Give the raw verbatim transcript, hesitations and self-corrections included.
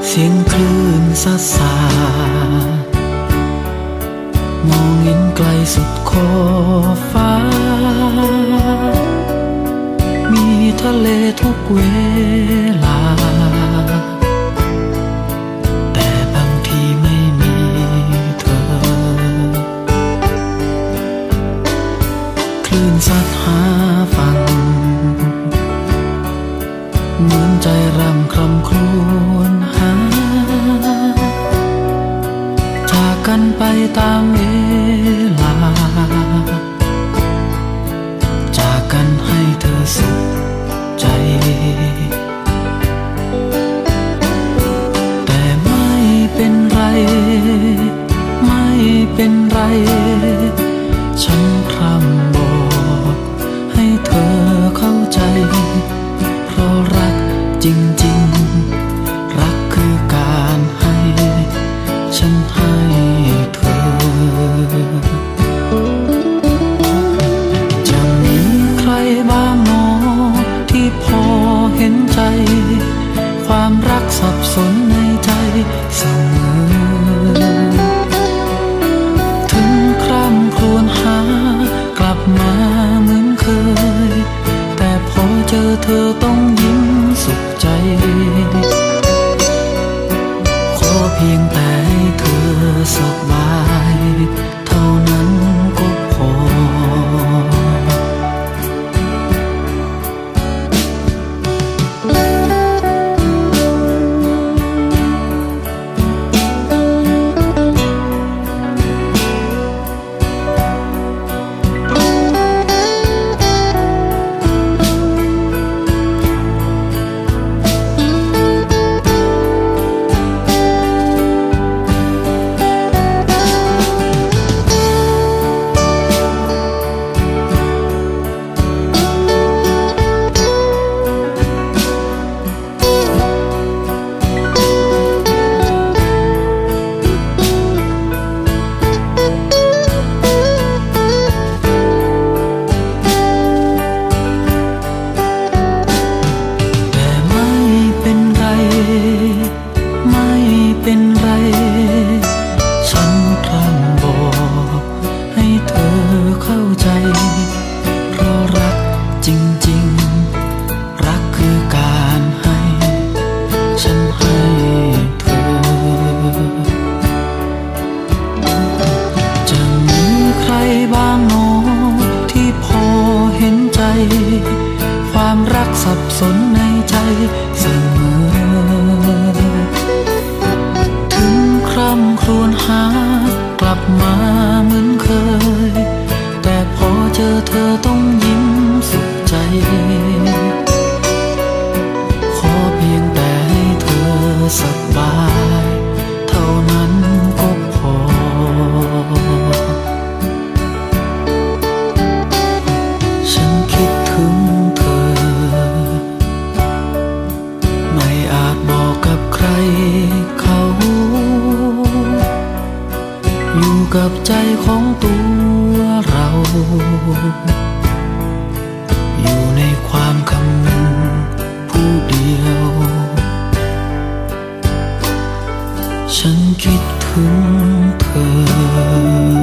เสียงคลื่นซัดสาดมองเห็นไกลสุดขอบฟ้ามีทะเลทุกเวลาแต่บางทีไม่มีเธอคลื่นซัดหาฝั่งเหมือนใจรำคร่ำครวญหาจากกันไปตามเวลาจากกันให้เธอสุขใจแต่ไม่เป็นไรไม่เป็นไรฉันพร่ำบอกให้เธอเข้าใจเพราะรักจริงๆรักคือการให้ฉันให้เธอจะมีใครบ้างหนอที่พอเห็นใจความรักสับสนในใจเสมอถึงคร่ำครวญหากลับมาเหมือนเคยแต่พอเจอเธอต้องยิ้มสุขใจขอเพียงแต่ให้เธอสบายเท่านั้นก็พอเป็นไรฉันพร่ำบอกให้เธอเข้าใจเพราะรักจริงๆรักคือการให้ฉันให้เธอจะมีใครบ้างหนอที่พอเห็นใจความรักสับสนในใจเสมอคร่ำครวญหากลับมาเหมือนเคยแต่พอเจอเธอต้องยิ้มสุขใจขอเพียงแต่ให้เธอสบายเท่านั้นก็พอฉันคิดถึงเธอไม่อาจบอกกับใครเขาอยู่กับใจของตัวเราอยู่ในความคำนึงผู้เดียวฉันคิดถึงเธอ